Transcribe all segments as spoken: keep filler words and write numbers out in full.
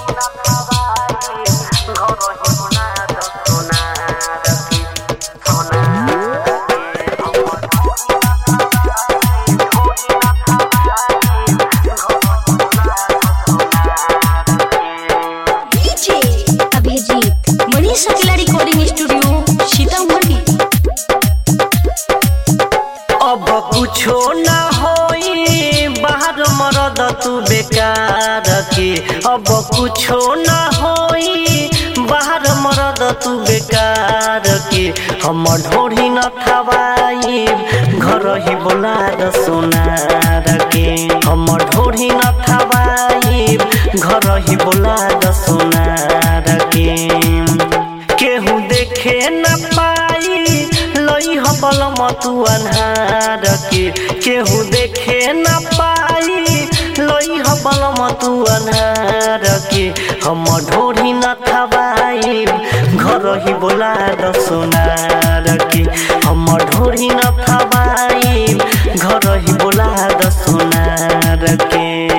अब कुछो ना होई बाहर मरद तू बेकार के। अब कुछो ना होई बाहर मरद तू बेकार के। हम ढोरी न खवाई घर ही बोला द सोनार के। हम ढोरी न खवाई घर ही बोला द सोनार के। केहू देखे न पाई लई हबलम तू अन्हार के। केहू देखे न पाई लई हबलम तू अन्हार के। हम ढोरी न खवाई घर ही बोला द सोनार के। हम ढोरी न खवाई घर ही बोला द सोनार के।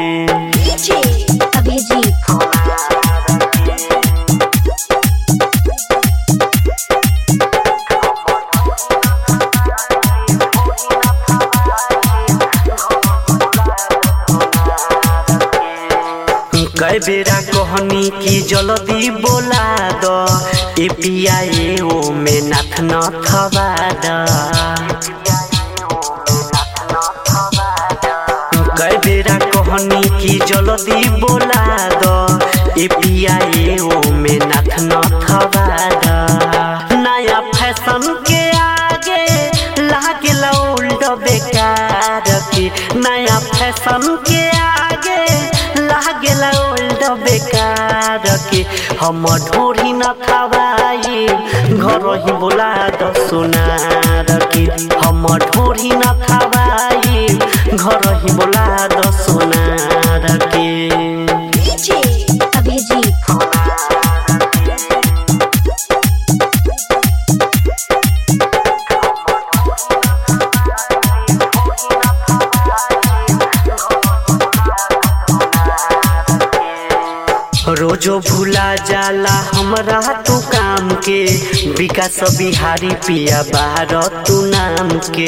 कई बेरा कहनी की जल्दी बोला द ए पिया ए ओ में नाथ न थवा द। कई बेरा कहनी की जल्दी बोला द ए पिया ए ओ में नाथ न थवा द। नया फैशन के आगे लागे उल्ट बेकार के। नया फैशन के आगे लागे उल्ट बेकार के। हम ढोरी न खवाई घर ही बोला द सोनार के। हम ढोरी न खवाई घर ही बोला द सोनार के। रोजो भूला जाला हमरा तू काम के। विकास बिहारी पिया बाहर तू नाम के।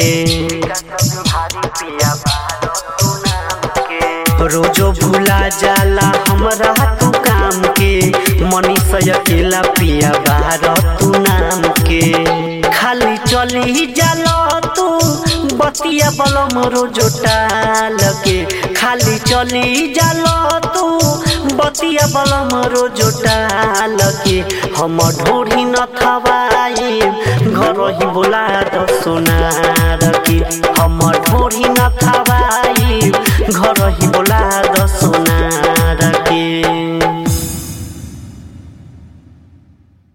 रोजो भूला जाला हमरा तू काम के। मनीष अकेला पिया बाहर तू नाम के। खाली चली जाला तू बतिया बलम रोजो टाल के। खाली चली जाला तू बतिया बलम रोजो टाल के। हम ढोरी न खवाई घर ही बोला द सोनार